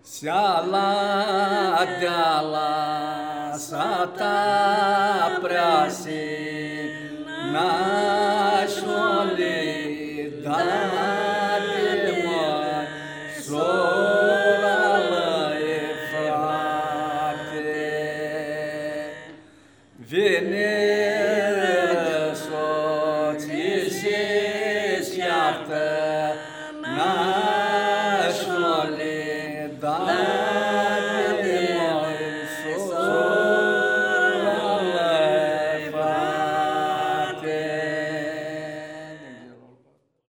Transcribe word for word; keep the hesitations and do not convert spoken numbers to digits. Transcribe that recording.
Seala deala sata prasin nașole date mă sora e frate. Vine